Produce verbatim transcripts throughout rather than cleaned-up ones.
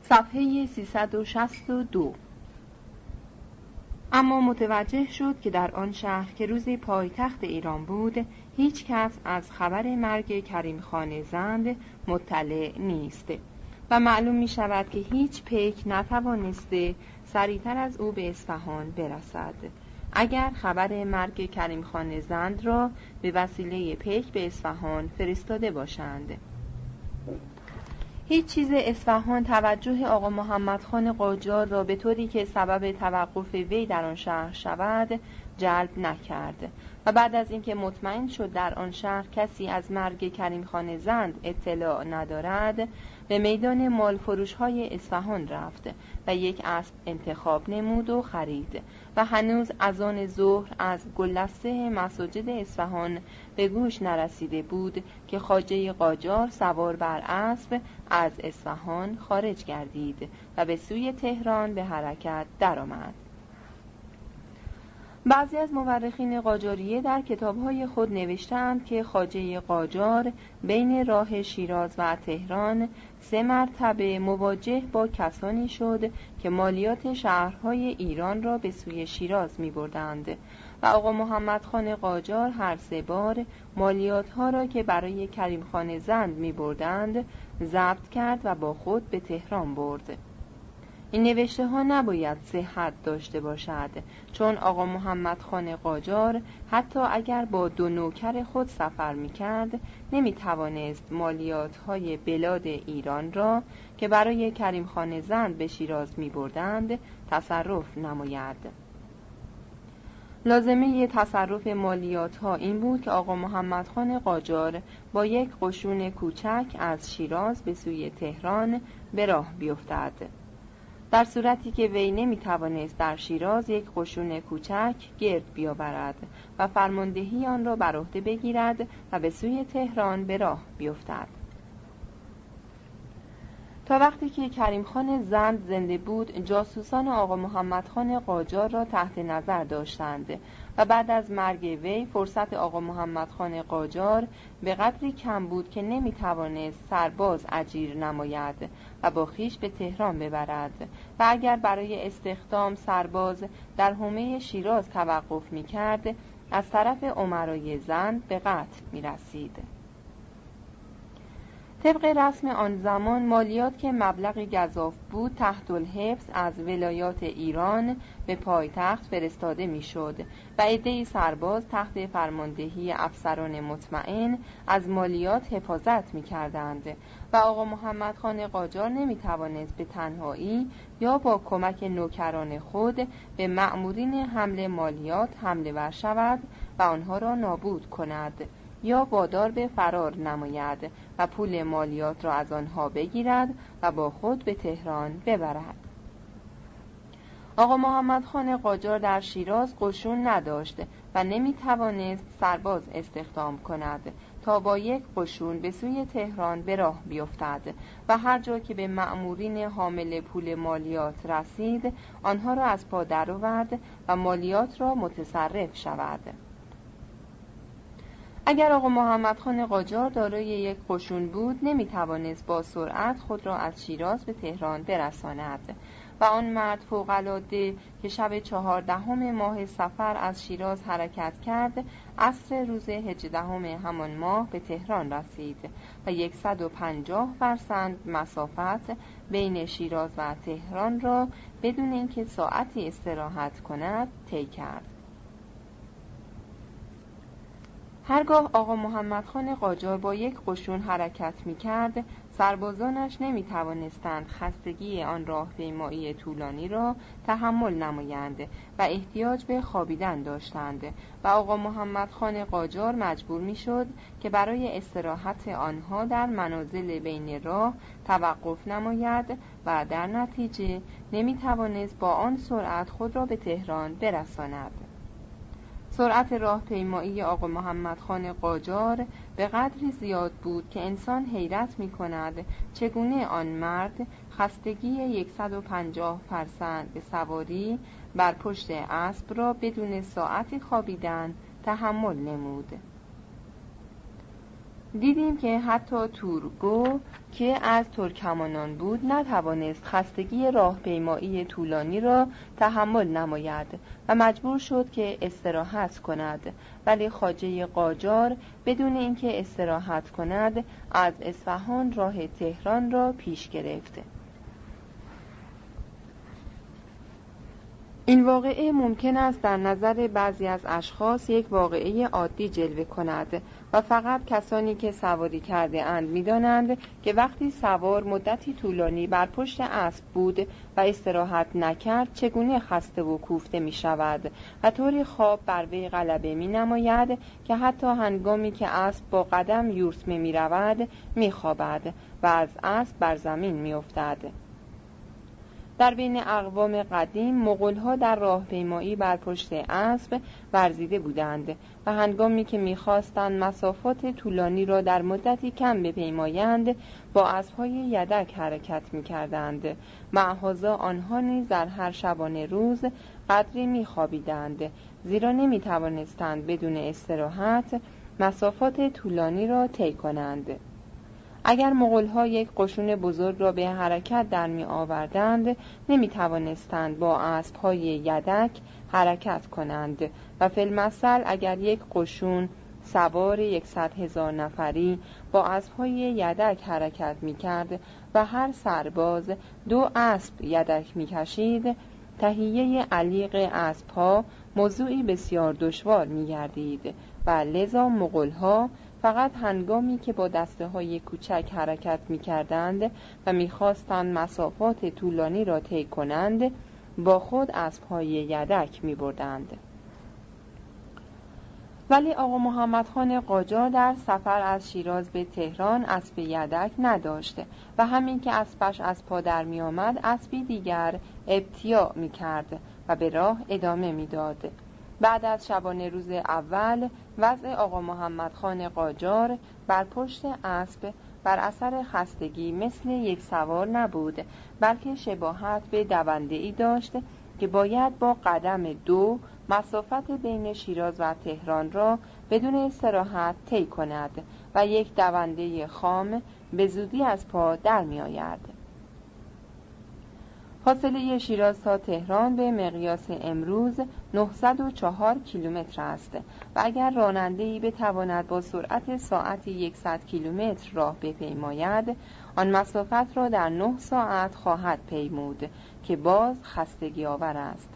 صفحه سیصد و شصت و دو. اما متوجه شد که در آن شهر که روزی پایتخت ایران بود هیچ کس از خبر مرگ کریم خان زند مطلع نیست و معلوم می شود که هیچ پیک نتوانسته سریعتر از او به اصفهان برسد اگر خبر مرگ کریم خان زند را به وسیله پیک به اصفهان فرستاده باشند. هیچ چیز اصفهان توجه آقا محمد خان قاجار را به طوری که سبب توقف وی در آن شهر شود جلب نکرد و بعد از اینکه مطمئن شد در آن شهر کسی از مرگ کریم خان زند اطلاع ندارد به میدان مال فروش های اصفهان رفت و یک اسب انتخاب نمود و خرید و هنوز اذان ظهر از گلدسته مساجد اصفهان به گوش نرسیده بود که خواجه قاجار سوار بر اسب از اصفهان خارج گردید و به سوی تهران به حرکت درآمد. بعضی از مورخین قاجاریه در کتاب‌های خود نوشتند که خواجه قاجار بین راه شیراز و تهران سه مرتبه مواجه با کسانی شد که مالیات شهرهای ایران را به سوی شیراز می‌بردند و آقا محمد خان قاجار هر سه بار مالیات‌ها را که برای کریم خان زند می‌بردند ضبط کرد و با خود به تهران برد. این نوشته ها نباید صحت داشته باشد چون آقا محمد خان قاجار حتی اگر با دو نوکر خود سفر می کرد نمی توانست مالیات های بلاد ایران را که برای کریم خان زند به شیراز می بردند تصرف نماید. لازمه تصرف مالیات ها این بود که آقا محمد خان قاجار با یک قشون کوچک از شیراز به سوی تهران به راه بیفتد. در صورتی که وی نمی توانست در شیراز یک قشون کوچک گرد بیاورد و فرماندهی آن را بر عهده بگیرد و به سوی تهران به راه بیفتد. تا وقتی که کریم خان زند زنده بود جاسوسان آقا محمد خان قاجار را تحت نظر داشتند و بعد از مرگ وی فرصت آقا محمد خان قاجار به قدری کم بود که نمی توانست سرباز اجیر نماید و با خویش به تهران ببرد و اگر برای استخدام سرباز در حومه شیراز توقف می کرد از طرف امرای زند به قتل می رسید. طبق رسم آن زمان مالیات که مبلغی گزاف بود تحت الحفظ از ولایات ایران به پایتخت فرستاده میشد و عده‌ای سرباز تحت فرماندهی افسران مطمئن از مالیات حفاظت می‌کردند و آقا محمد خان قاجار نمی‌توانست به تنهایی یا با کمک نوکران خود به مأمورین حمل مالیات حمله ور شود و آنها را نابود کند یا وادار به فرار نماید و پول مالیات را از آنها بگیرد و با خود به تهران ببرد. آقا محمد خان قاجار در شیراز قشون نداشت و نمی توانست سرباز استخدام کند تا با یک قشون به سوی تهران به راه بیفتد و هر جا که به مأمورین حامل پول مالیات رسید آنها را از پا درآورد و مالیات را متصرف شود. اگر آقا محمد خان قاجار دارای یک قشون بود نمی توانست با سرعت خود را از شیراز به تهران برساند و آن مرد فوق‌العاده که شب چهاردهم ماه صفر از شیراز حرکت کرد عصر روز هجدهم همان ماه به تهران رسید و صد و پنجاه فرسنگ مسافت بین شیراز و تهران را بدون اینکه ساعتی استراحت کند طی کرد. هرگاه آقا محمد خان قاجار با یک قشون حرکت می کرد سربازانش نمی توانستند خستگی آن راهپیمایی طولانی را تحمل نمایند و احتیاج به خوابیدن داشتند و آقا محمد خان قاجار مجبور می شد که برای استراحت آنها در منازل بین راه توقف نماید و در نتیجه نمی توانست با آن سرعت خود را به تهران برساند. سرعت راهپیمایی آقا محمد خان قاجار به قدری زیاد بود که انسان حیرت می کند چگونه آن مرد خستگی صد و پنجاه فرسنگ به سواری بر پشت اسب را بدون ساعتی خوابیدن تحمل نمود. دیدیم که حتی تورگو که از ترکمانان بود نتوانست خستگی راهپیمایی طولانی را تحمل نماید و مجبور شد که استراحت کند، ولی خواجه قاجار بدون اینکه استراحت کند از اصفهان راه تهران را پیش گرفت. این واقعه ممکن است در نظر بعضی از اشخاص یک واقعه عادی جلوه کند و فقط کسانی که سواری کرده اند می دانند که وقتی سوار مدتی طولانی بر پشت اسب بود و استراحت نکرد چگونه خسته و کوفته می شود و طوری خواب بر وی غلبه می نماید که حتی هنگامی که اسب با قدم یورسمه می رود می خوابد و از اسب بر زمین می افتد. در بین اقوام قدیم مغول‌ها در راهپیمایی بر پشت اسب ورزیده بودند و هنگامی که می‌خواستند مسافات طولانی را در مدتی کم بپیمایند با اسب‌های یدک حرکت می‌کردند. معهازا آنها نیز در هر شبانه روز قدری می‌خوابیدند، زیرا نمی‌توانستند بدون استراحت مسافات طولانی را طی کنند. اگر مغول‌ها یک قشون بزرگ را به حرکت در می آوردند نمی توانستند با اسب‌های یدک حرکت کنند و فی المثل اگر یک قشون سوار یکصد هزار نفری با اسب‌های یدک حرکت می کرد و هر سرباز دو اسب یدک می کشید، تهیه علیق اسب‌ها موضوعی بسیار دشوار می گردید و لذا مغول‌ها فقط هنگامی که با دسته های کوچک حرکت می کردند و می خواستند مسافات طولانی را طی کنند با خود اسب‌های یدک می بردند. ولی آقا محمد خان قاجار در سفر از شیراز به تهران اسب یدک نداشت و همین که اسبش از پا در می آمد اسبی دیگر ابتیاع می کرد و به راه ادامه می داد. بعد از شبانه روز اول وضع آقا محمد خان قاجار بر پشت اسب بر اثر خستگی مثل یک سوار نبود، بلکه شباهت به دونده‌ای داشت که باید با قدم دو مسافت بین شیراز و تهران را بدون استراحت طی کند و یک دونده خام به زودی از پا در می آید. فاصله شیراز تا تهران به مقیاس امروز نهصد و چهار کیلومتر است و اگر راننده‌ای بتواند با سرعت ساعتی صد کیلومتر راه بپیماید آن مسافت را در نه ساعت خواهد پیمود که باز خستگی آور است.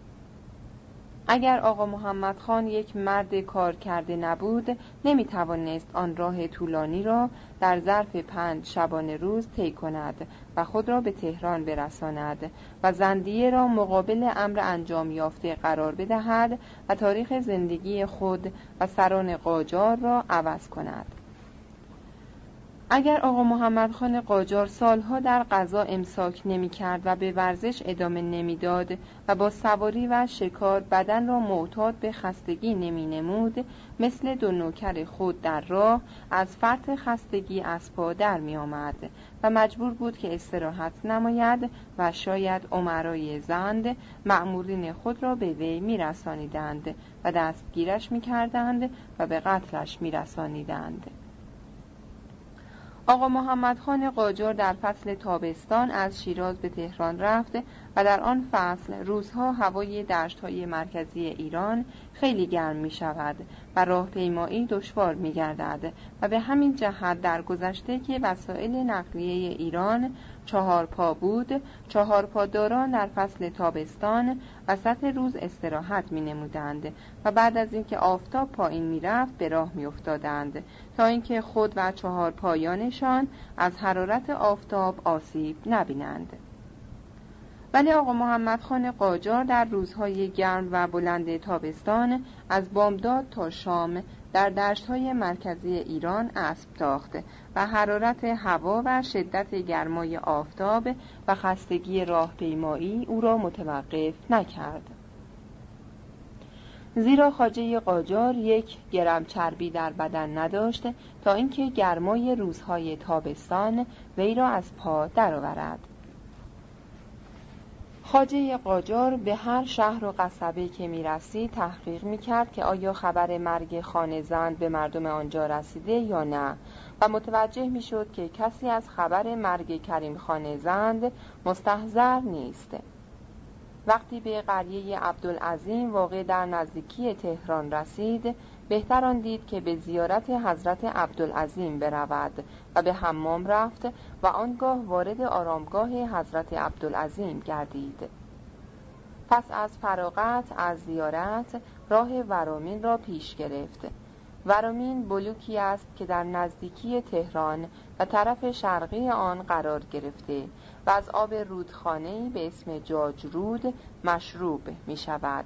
اگر آقا محمد خان یک مرد کار کرده نبود نمی توانست آن راه طولانی را در ظرف پنج شبانه روز طی کند و خود را به تهران برساند و زندیه را مقابل امر انجام یافته قرار بدهد و تاریخ زندگی خود و سران قاجار را عوض کند. اگر آقا محمد خان قاجار سالها در غزا امساک نمی کرد و به ورزش ادامه نمی داد و با سواری و شکار بدن را معتاد به خستگی نمی نمود، مثل دو نوکر خود در راه از فرط خستگی از پا در می آمد و مجبور بود که استراحت نماید و شاید امرای زند مأمورین خود را به وی می رسانیدند و دستگیرش می کردند و به قتلش می رسانیدند. آقا محمد خان قاجار در فصل تابستان از شیراز به تهران رفت و در آن فصل روزها هوای دشت‌های مرکزی ایران خیلی گرم می شود و راهپیمایی دشوار می گردد و به همین جهت در گذشته که وسایل نقلیه ایران چهار پا بود، چهار پاداران در فصل تابستان وسط روز استراحت می نمودند و بعد از اینکه آفتاب پایین می رفت به راه می افتادند تا اینکه خود و چهار پایانشان از حرارت آفتاب آسیب نبینند. ولی آقا محمد خان قاجار در روزهای گرم و بلند تابستان از بامداد تا شام در دشت‌های مرکزی ایران اسب تاخت و حرارت هوا و شدت گرمای آفتاب و خستگی راهپیمایی او را متوقف نکرد. زیرا خواجه قاجار یک گرم چربی در بدن نداشت تا اینکه گرمای روزهای تابستان وی را از پا درآورد. خواجه قاجار به هر شهر و قصبه که می رسید تحقیق می کرد که آیا خبر مرگ خانه‌زند به مردم آنجا رسیده یا نه و متوجه می شد که کسی از خبر مرگ کریم خانه‌زند مستحضر نیست. وقتی به قریه عبدالعظیم واقع در نزدیکی تهران رسید، بهتر آن دید که به زیارت حضرت عبدالعظیم برود و به حمام رفت و آنگاه وارد آرامگاه حضرت عبدالعظیم گردید. پس از فراغت از زیارت راه ورامین را پیش گرفت. ورامین بلوکی است که در نزدیکی تهران و طرف شرقی آن قرار گرفته و از آب رودخانه‌ای به اسم جاجرود مشروب می شود.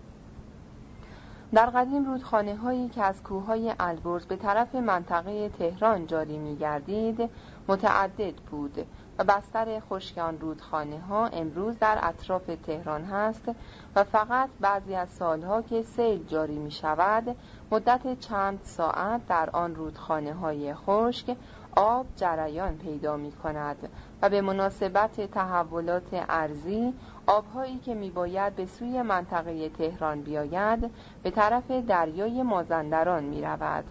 در قدیم رودخانه هایی که از کوههای البرز به طرف منطقه تهران جاری می گردید متعدد بود و بستر خشک آن رودخانه ها امروز در اطراف تهران هست و فقط بعضی از سالها که سیل جاری می شود مدت چند ساعت در آن رودخانه های خشک آب جریان پیدا می کند و به مناسبت تحولات ارضی آبهایی که می باید به سوی منطقه تهران بیاید به طرف دریای مازندران می رود.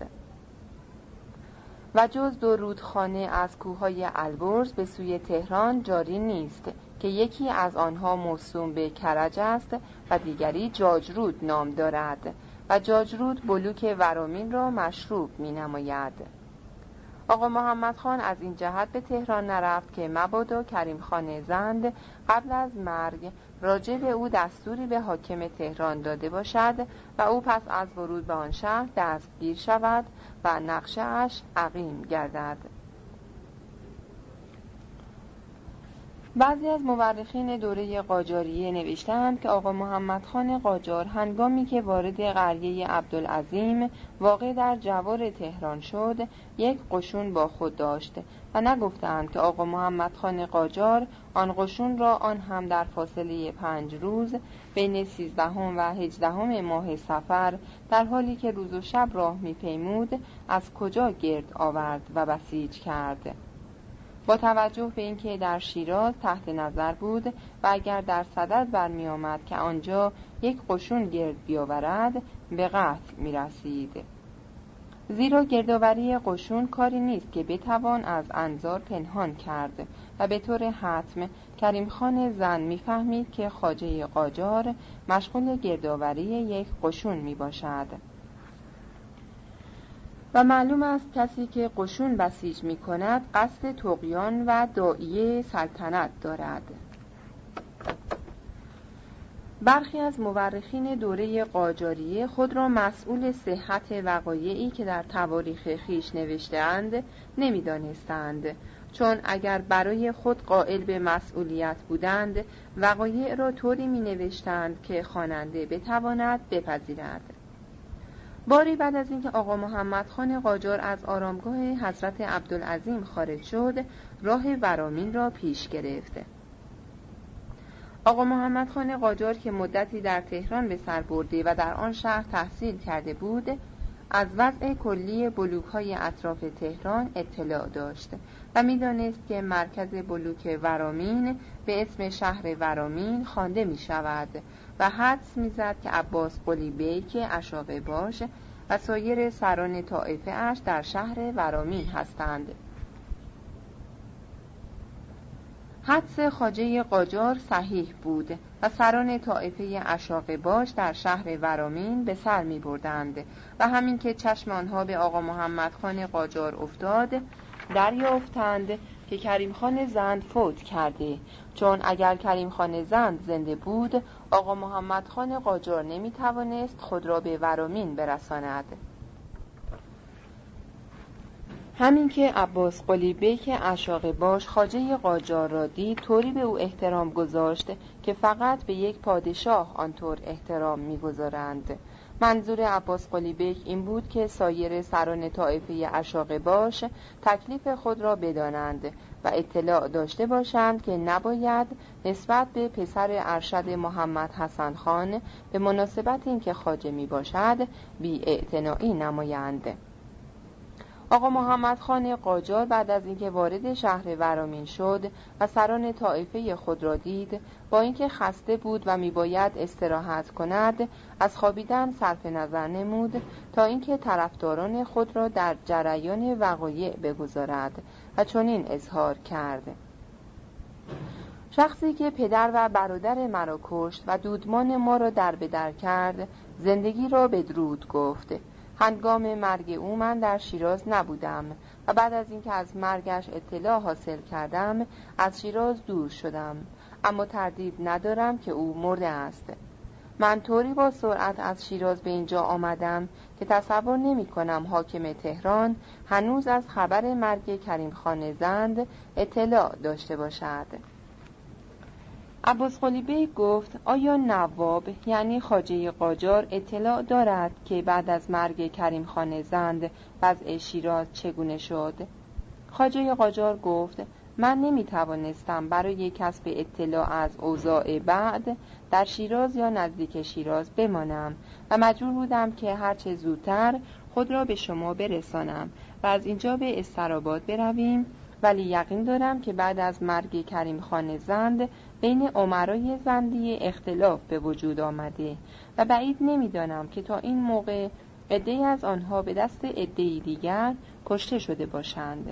و جز دو رودخانه از کوههای البرز به سوی تهران جاری نیست که یکی از آنها موسوم به کرج است و دیگری جاجرود نام دارد و جاجرود بلوک ورامین را مشروب می نماید. آقا محمد خان از این جهت به تهران نرفت که مبادا کریم خانه‌زند قبل از مرگ راجع به او دستوری به حاکم تهران داده باشد و او پس از ورود به آن شهر دستگیر شود و نقشه اش عقیم گردد. بعضی از مورخین دوره قاجاریه نوشتند که آقا محمد خان قاجار هنگامی که وارد قریه عبدالعظیم واقع در جوار تهران شد یک قشون با خود داشت و نگفتند که آقا محمد خان قاجار آن قشون را آن هم در فاصله پنج روز بین سیزدهم و هجدهم ماه صفر در حالی که روز و شب راه می پیمود از کجا گرد آورد و بسیج کرد. با توجه به اینکه در شیراز تحت نظر بود و اگر در صدد برمی آمد که آنجا یک قشون گرد بیاورد به قتل می رسید. زیرا گردآوری قشون کاری نیست که بتوان از انظار پنهان کرد و به طور حتم کریم خان زند می فهمید که خواجه قاجار مشغول گردآوری یک قشون می باشد. و معلوم است کسی که قشون بسیج می کند قصد طغیان و داعیه سلطنت دارد. برخی از مورخین دوره قاجاریه خود را مسئول صحت وقایعی که در تواریخ خویش نوشته‌اند نمی دانستند، چون اگر برای خود قائل به مسئولیت بودند وقایع را طوری می نوشتند که خواننده بتواند بپذیرد. باری بعد از اینکه آقا محمد خان قاجار از آرامگاه حضرت عبدالعظیم خارج شد راه ورامین را پیش گرفت. آقا محمد خان قاجار که مدتی در تهران به سر برده و در آن شهر تحصیل کرده بود از وضع کلی بلوک‌های اطراف تهران اطلاع داشت و می‌دانست که مرکز بلوک ورامین به اسم شهر ورامین خوانده می‌شود و حدس می‌زد که عباس قلی بیک عشاقه باش و سایر سران طایفه اش در شهر ورامین هستند. حدس خواجه قاجار صحیح بود و سران طایفه عشاقه باش در شهر ورامین به سر می بردند و همین که چشم آنها به آقا محمد خان قاجار افتاد دریافتند که کریم خان زند فوت کرده، چون اگر کریم خان زند زنده بود آقا محمد خان قاجار نمی توانست خود را به ورامین برساند. همین که عباس قلی بیک عشاقه باش خواجه قاجار را دید طوری به او احترام گذاشت که فقط به یک پادشاه آنطور احترام می‌گذارند. منظور عباس قلی بیک این بود که سایر سران طایفه عشاقه باش تکلیف خود را بدانند و اطلاع داشته باشند که نباید نسبت به پسر ارشد محمد حسن خان به مناسبت اینکه خواجه می باشد بی اعتنایی نمایند. آقا محمد خان قاجار بعد از اینکه وارد شهر ورامین شد و سران طایفه خود را دید، با اینکه خسته بود و میباید استراحت کند، از خوابیدن صرف نظر نمود تا اینکه طرفداران خود را در جریان وقایع بگذارد و چنین اظهار کرد: شخصی که پدر و برادر مرا کشت و دودمان ما را در به در کرد، زندگی را بدرود گفت. هنگام مرگ او من در شیراز نبودم و بعد از اینکه از مرگش اطلاع حاصل کردم از شیراز دور شدم، اما تردید ندارم که او مرده است. من طوری با سرعت از شیراز به اینجا آمدم که تصور نمی کنم حاکم تهران هنوز از خبر مرگ کریم خان زند اطلاع داشته باشد. عباس قلی بیگ گفت: آیا نواب یعنی خواجه قاجار اطلاع دارد که بعد از مرگ کریم خان زند وضع شیراز چگونه شد؟ خواجه قاجار گفت: من نمی توانستم برای کسب اطلاع از اوضاع بعد در شیراز یا نزدیک شیراز بمانم و مجبور بودم که هرچه زودتر خود را به شما برسانم و از اینجا به استراباد برویم، ولی یقین دارم که بعد از مرگ کریم خان زند بین امرای زندی اختلاف به وجود آمده و بعید نمی‌دانم که تا این موقع عده‌ای از آنها به دست عده‌ای دیگر کشته شده باشند.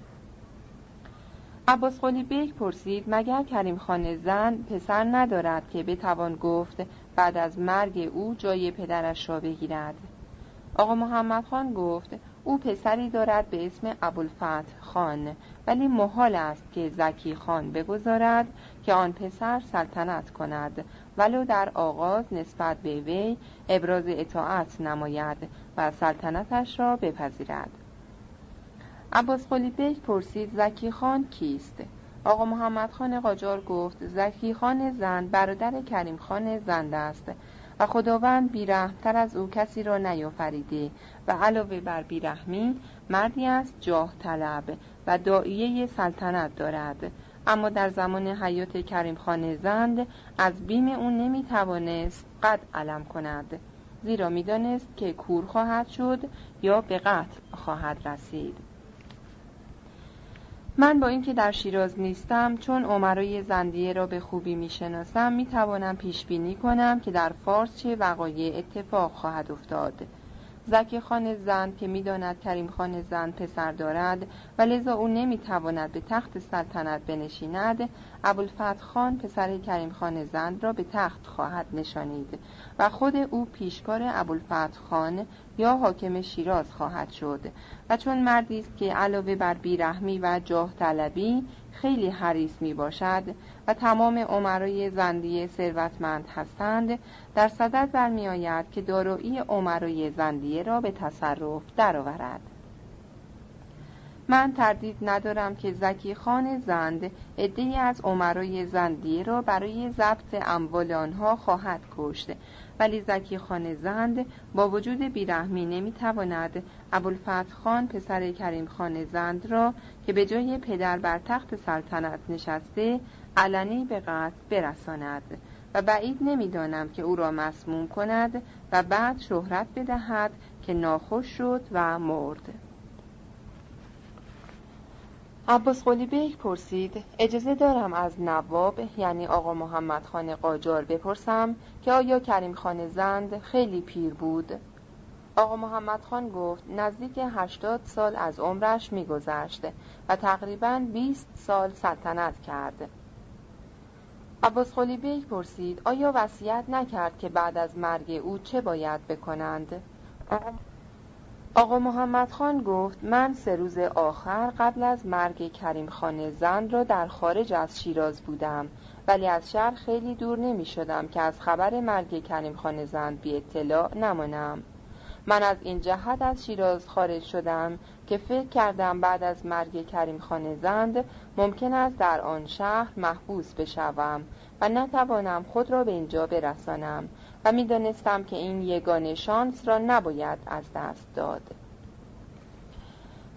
عباس قلی بیگ پرسید: مگر کریم خان زند پسر ندارد که بتوان گفت بعد از مرگ او جای پدرش را بگیرد؟ آقا محمد خان گفت: او پسری دارد به اسم ابوالفتح خان، ولی محال است که زکی خان بگذارد که آن پسر سلطنت کند، ولو در آغاز نسبت به وی ابراز اطاعت نماید و سلطنتش را بپذیرد. عباس قلی بیگ پرسید: زکی خان کیست؟ آقا محمد خان قاجار گفت: زکی خان زند برادر کریم خان زند است و خداوند بیرحمتر از او کسی را نیافریده و علاوه بر بیرحمی مردی است جاه طلب و داعیه سلطنت دارد، اما در زمان حیات کریم خان زند از بیم او نمی توانست قد علم کند، زیرا می دانست که کور خواهد شد یا به قتل خواهد رسید. من با اینکه در شیراز نیستم، چون امرای زندیه را به خوبی میشناسم، میتوانم پیش بینی کنم که در فارس چه وقایع اتفاق خواهد افتاد. زکی خان زند که میداند کریم خان زند پسر دارد و لذا او نمیتواند به تخت سلطنت بنشیند، ابوالفتح خان پسر کریم خان زند را به تخت خواهد نشانید و خود او پیشکار ابوالفتح خان یا حاکم شیراز خواهد شد و چون مردی است که علاوه بر بیرحمی و جاه طلبی خیلی حریص می باشد و تمام امرای زندیه ثروتمند هستند، در صدد برمی آید که دارایی امرای زندیه را به تصرف درآورد. من تردید ندارم که زکی خان زند عده‌ای از امرای زندیه را برای ضبط اموال آنها خواهد کشت، ولی زکی خان زند با وجود بیرحمی نمیتواند ابوالفتح خان پسر کریم خان زند را که به جای پدر بر تخت سلطنت نشسته علنی به قتل برساند و بعید نمیدانم که او را مسموم کند و بعد شهرت بدهد که ناخوش شد و مرد. عباس قلی بیگ پرسید: اجازه دارم از نواب یعنی آقا محمد خان قاجار بپرسم که آیا کریم خان زند خیلی پیر بود؟ آقا محمد خان گفت: نزدیک هشتاد سال از عمرش می‌گذشت و تقریباً بیست سال سلطنت کرد. عباس قلی بیگ پرسید: آیا وصیت نکرد که بعد از مرگ او چه باید بکنند؟ آقا محمد خان گفت: من سه روز آخر قبل از مرگ کریم خان زند را در خارج از شیراز بودم، ولی از شهر خیلی دور نمی شدم که از خبر مرگ کریم خان زند بی اطلاع نمانم. من از این جهت از شیراز خارج شدم که فکر کردم بعد از مرگ کریم خان زند ممکن است در آن شهر محبوس بشوم و نتوانم خود را به اینجا برسانم و می دانستم که این یگانه شانس را نباید از دست داد.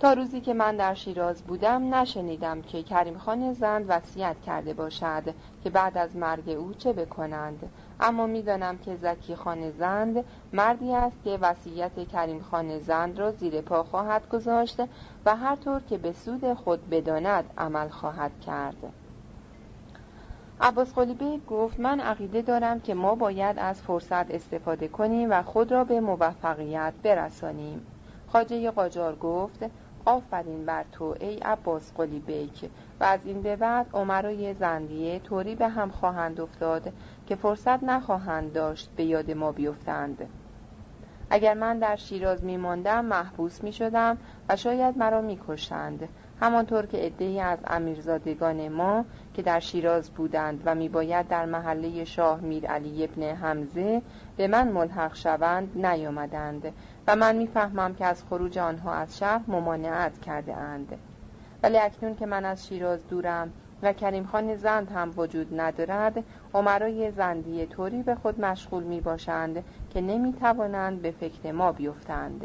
تا روزی که من در شیراز بودم نشنیدم که کریم خان زند وصیت کرده باشد که بعد از مرگ او چه بکنند، اما می‌دانم که زکی خان زند مردی است که وصیت کریم خان زند را زیر پا خواهد گذاشت و هر طور که به سود خود بداند عمل خواهد کرد. عباس قلی بیگ گفت من عقیده دارم که ما باید از فرصت استفاده کنیم و خود را به موفقیت برسانیم. خواجه قاجار گفت آفرین بر تو ای عباس قلی بیگ، و از این به بعد امرای زندیه طوری به هم خواهند افتاد که فرصت نخواهند داشت به یاد ما بیفتند. اگر من در شیراز می ماندم محبوس می شدم و شاید مرا می کشند، همانطور که عده‌ای از امیرزادگان ما که در شیراز بودند و می باید در محله شاه میر علی ابن حمزه به من ملحق شوند نیامدند و من می فهمم که از خروج آنها از شهر ممانعت کرده اند. ولی اکنون که من از شیراز دورم و کریم خان زند هم وجود ندارد، امرای زندیه طوری به خود مشغول می باشند که نمی توانند به فکر ما بیفتند.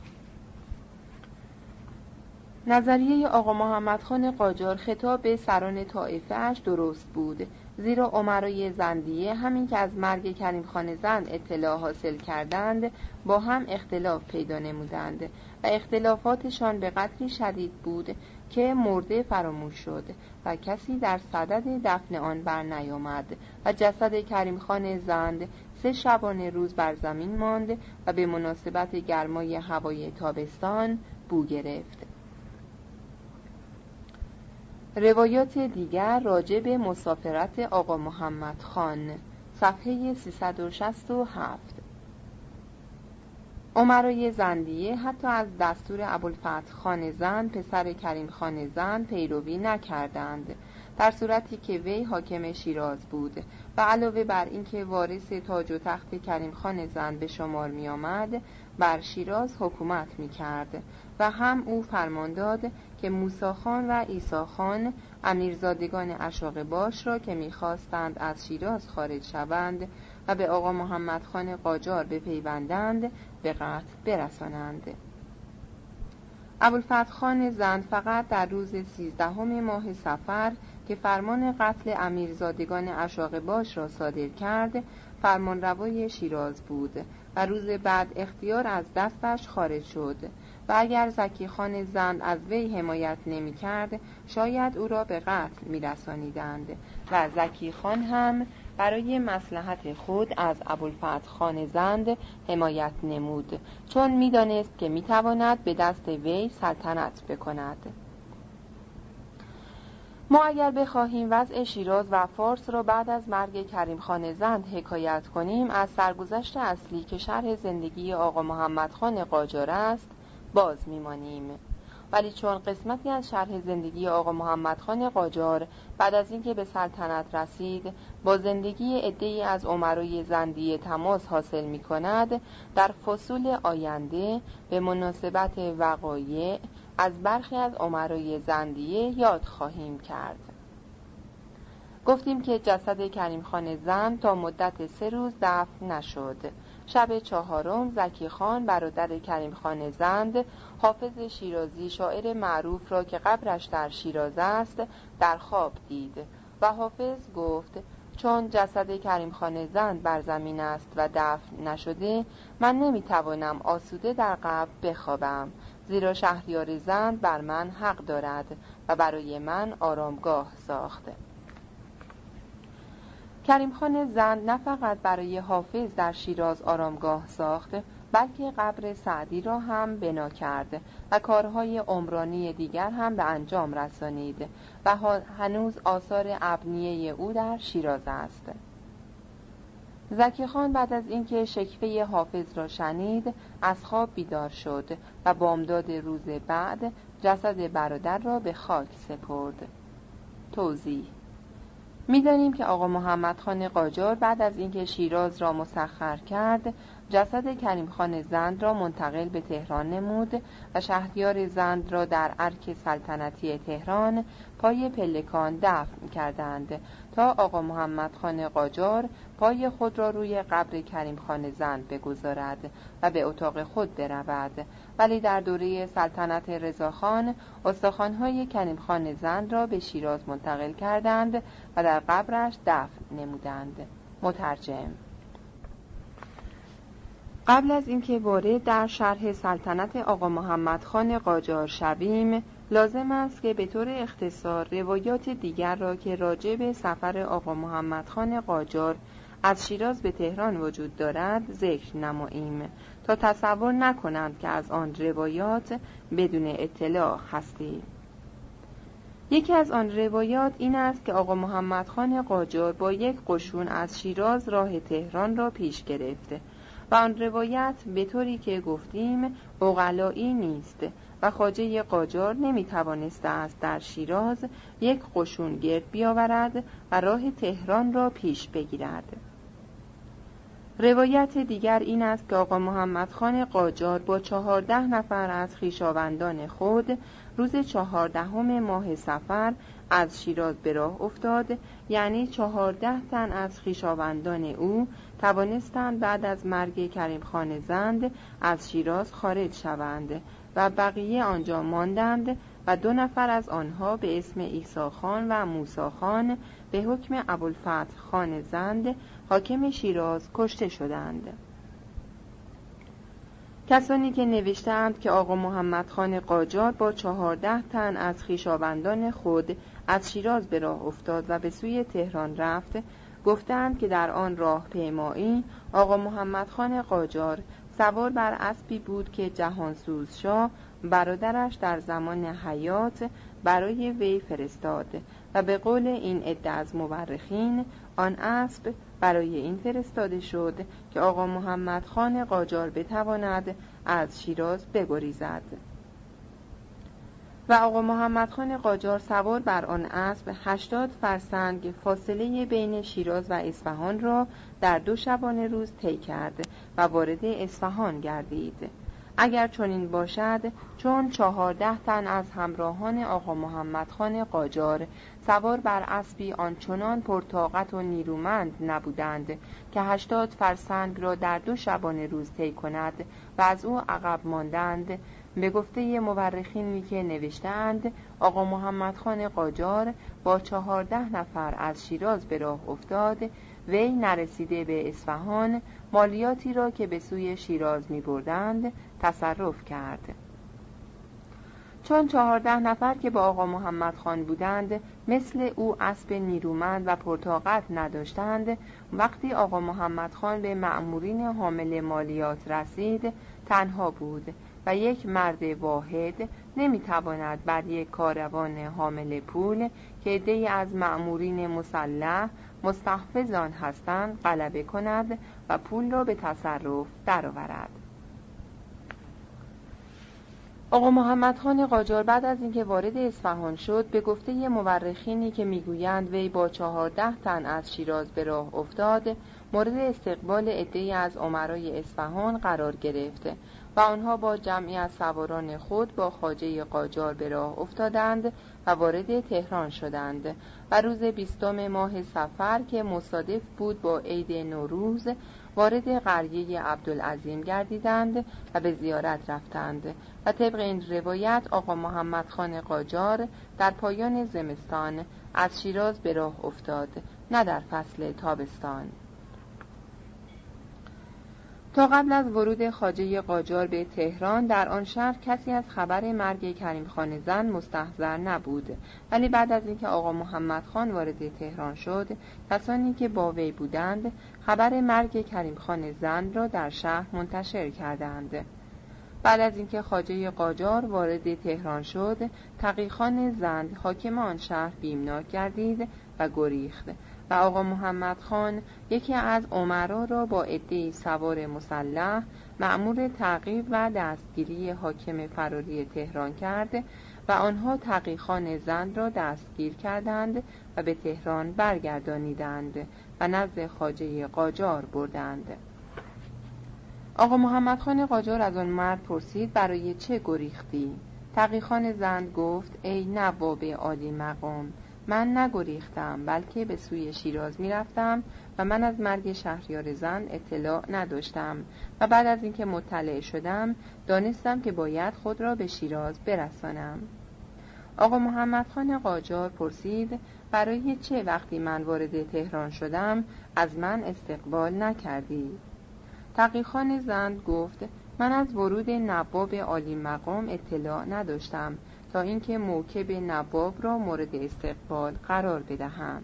نظریه آقا محمد خان قاجار خطاب به سران طایفه اش درست بود، زیرا امرای زندیه همین که از مرگ کریم خان زند اطلاع حاصل کردند با هم اختلاف پیدا نمودند و اختلافاتشان به قدری شدید بود که مرده فراموش شد و کسی در صدد دفن آن بر نیامد و جسد کریم خان زند سه شبانه روز بر زمین ماند و به مناسبت گرمای هوای تابستان بو گرفت. روایات دیگر راجع به مسافرت آقا محمد خان، صفحه سیصد و شصت و هفت. امرای زندیه حتی از دستور ابوالفتح خان زند پسر کریم خان زند پیروی نکردند، در صورتی که وی حاکم شیراز بود و علاوه بر اینکه وارث تاج و تخت کریم خان زند به شمار می آمد، بر شیراز حکومت می کرد و هم او فرمان داد که موسی خان و عیسی خان امیرزادگان اشاق باش را که می خواستند از شیراز خارج شوند و به آقا محمد خان قاجار بپیوندند به قتل برسانند. ابوالفتح خان زند فقط در روز سیزدهم ماه صفر که فرمان قتل امیرزادگان اشاق باش را صادر کرد فرمانروای شیراز بود و روز بعد اختیار از دستش خارج شد و اگر زکی خان زند از وی حمایت نمی کرد شاید او را به قتل می رسانیدند و زکی خان هم برای مصلحت خود از ابوالفتح خان زند حمایت نمود، چون می دانست که می تواند به دست وی سلطنت بکند. ما اگر بخواهیم وضع شیراز و فارس را بعد از مرگ کریم خان زند حکایت کنیم، از سرگذشت اصلی که شرح زندگی آقا محمد خان قاجار است باز میمانیم. ولی چون قسمتی از شرح زندگی آقا محمد خان قاجار بعد از اینکه به سلطنت رسید با زندگی عده‌ای از امرای زندیه تماس حاصل می کند، در فصول آینده به مناسبت وقایع از برخی از امرای زندیه یاد خواهیم کرد. گفتیم که جسد کریم خان زند تا مدت سه روز دفن نشد. شب چهارم زکی خان برادر کریم خان زند حافظ شیرازی شاعر معروف را که قبرش در شیراز است در خواب دید و حافظ گفت چون جسد کریم خان زند بر زمین است و دفن نشده من نمیتوانم آسوده در قبر بخوابم، زیرا شهریار زند بر من حق دارد و برای من آرامگاه ساخت. کریم خان زند نه فقط برای حافظ در شیراز آرامگاه ساخت، بلکه قبر سعدی را هم بنا کرد و کارهای عمرانی دیگر هم به انجام رسانید و هنوز آثار ابنیه او در شیراز است. زکی خان بعد از اینکه شکوه حافظ را شنید از خواب بیدار شد و بامداد روز بعد جسد برادر را به خاک سپرد. توضیح: می‌دانیم که آقا محمد خان قاجار بعد از اینکه شیراز را مسخر کرد جسد کریم خان زند را منتقل به تهران نمود و شهریار زند را در ارک سلطنتی تهران پای پلکان دفن کردند تا آقا محمد خان قاجار پای خود را روی قبر کریم خان زند بگذارد و به اتاق خود برود. ولی در دوره سلطنت رضاخان استخوان‌های کریم خان زند را به شیراز منتقل کردند و در قبرش دفن نمودند. مترجم. قبل از اینکه وارد در شرح سلطنت آقا محمد خان قاجار شویم، لازم است که به طور اختصار روایات دیگر را که راجع به سفر آقا محمد خان قاجار از شیراز به تهران وجود دارد ذکر نماییم تا تصور نکنند که از آن روایات بدون اطلاع هستید. یکی از آن روایات این است که آقا محمد خان قاجار با یک قشون از شیراز راه تهران را پیش گرفته و آن روایت به طوری که گفتیم عقلایی نیست و خواجه قاجار نمی توانسته است در شیراز یک قشون گرد بیاورد و راه تهران را پیش بگیرد. روایت دیگر این است که آقا محمد خان قاجار با چهارده نفر از خویشاوندان خود روز چهاردهم ماه صفر از شیراز به راه افتاد، یعنی چهارده تن از خویشاوندان او توانستند بعد از مرگ کریم خان زند از شیراز خارج شوند و بقیه آنجا ماندند و دو نفر از آنها به اسم عیسی خان و موسی خان به حکم ابوالفتح خان زند حاکم شیراز کشته شدند. کسانی که نوشتند که آقا محمد خان قاجار با چهارده تن از خویشاوندان خود از شیراز به راه افتاد و به سوی تهران رفت، گفتند که در آن راه پیمایی آقا محمد خان قاجار سوار بر اسبی بود که جهانسوز شاه برادرش در زمان حیات برای وی فرستاد و به قول این عده از مورخین آن اسب برای این فرستاده شد که آقا محمد خان قاجار بتواند از شیراز بگریزد و آقا محمد خان قاجار سوار بر آن اسب هشتاد فرسنگ فاصله بین شیراز و اصفهان را در دو شبانه روز طی کرد و وارد اصفهان گردید. اگر چنین باشد چون چهارده تن از همراهان آقا محمد خان قاجار سوار بر اسبی آنچنان پرطاقت و نیرومند نبودند که هشتاد فرسنگ را در دو شبانه روز طی کند و از او عقب ماندند، به گفته مورخینی که نوشتند آقا محمد خان قاجار با چهارده نفر از شیراز به راه افتاد، وی نرسیده به اصفهان مالیاتی را که به سوی شیراز می بردند تصرف کرد. چون چهارده نفر که با آقا محمد خان بودند مثل او اسب نیرومند و پرطاقت نداشتند، وقتی آقا محمد خان به مأمورین حامل مالیات رسید تنها بود و یک مرد واحد نمیتواند بر یک کاروان حامل پول که عده‌ای از مأمورین مسلح مستحفظان هستند غلبه کند و پول را به تصرف درآورد. آقا محمد خان قاجار بعد از اینکه وارد اصفهان شد، به گفته مورخینی که میگویند وی با چهارده تن از شیراز به راه افتاد، مورد استقبال عده‌ای از امرای اصفهان قرار گرفت و آنها با جمعی از سواران خود با خواجه قاجار به راه افتادند و وارد تهران شدند و روز بیستم ماه صفر که مصادف بود با عید نوروز وارد قریه عبدالعظیم گردیدند و به زیارت رفتند و طبق این روایت آقا محمد خان قاجار در پایان زمستان از شیراز به راه افتاد، نه در فصل تابستان. تا قبل از ورود خواجه قاجار به تهران در آن شهر کسی از خبر مرگ کریم خان زند مستحضر نبود، ولی بعد از اینکه آقا محمد خان وارد تهران شد، کسانی که با وی بودند خبر مرگ کریم خان زند را در شهر منتشر کردند. بعد از اینکه خواجه قاجار وارد تهران شد، تقی خان زند حاکم آن شهر بیمناک گردید و گریخت و آقا محمد خان یکی از امرا را با عده‌ای سوار مسلح مأمور تعقیب و دستگیری حاکم فراری تهران کرد و آنها تقی خان زند را دستگیر کردند و به تهران برگردانیدند و نزد خواجه قاجار بردند. آقا محمد خان قاجار از آن مرد پرسید برای چه گریختی؟ تقی خان زند گفت ای نواب عالی مقام، من نگریختم بلکه به سوی شیراز می رفتم و من از مرگ شهریار زند اطلاع نداشتم و بعد از اینکه مطلع شدم دانستم که باید خود را به شیراز برسانم. آقا محمد خان قاجار پرسید برای چه وقتی من وارد تهران شدم از من استقبال نکردی؟ تقی خان زند گفت من از ورود نواب عالی مقام اطلاع نداشتم تا اینکه موکب نواب را مورد استقبال قرار بدهم.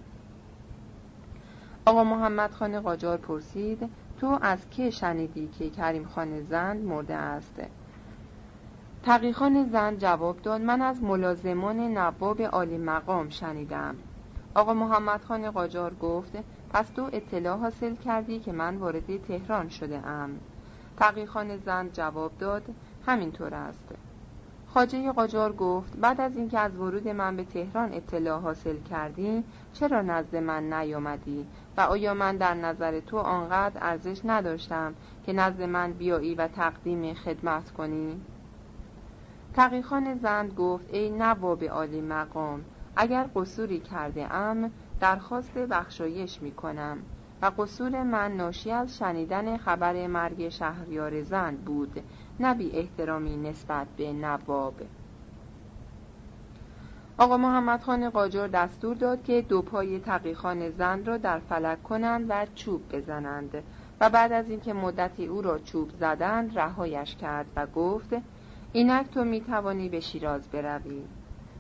آقا محمد خان قاجار پرسید تو از که شنیدی که کریم خان زند مرده است؟ تقی خان زند جواب داد من از ملازمان نواب عالی مقام شنیدم. آقا محمد خان قاجار گفت پس تو اطلاع حاصل کردی که من وارد تهران شده ام؟ تقی خان زند جواب داد همینطور است. خواجه قاجار گفت بعد از اینکه از ورود من به تهران اطلاع حاصل کردی چرا نزد من نیامدی و آیا من در نظر تو آنقدر ارزش نداشتم که نزد من بیایی و تقدیم خدمت کنی؟ تقی خان زند گفت ای نواب عالی مقام، اگر قصوری کرده ام درخواست بخشایش می کنم و قصور من ناشی از شنیدن خبر مرگ شهریار زند بود، نه بی احترامی نسبت به نواب. آقا محمد خان قاجار دستور داد که دو پای تقی خان زند را در فلک کنند و چوب بزنند و بعد از اینکه مدتی او را چوب زدند رهایش کرد و گفت اینک تو می توانی به شیراز بروی.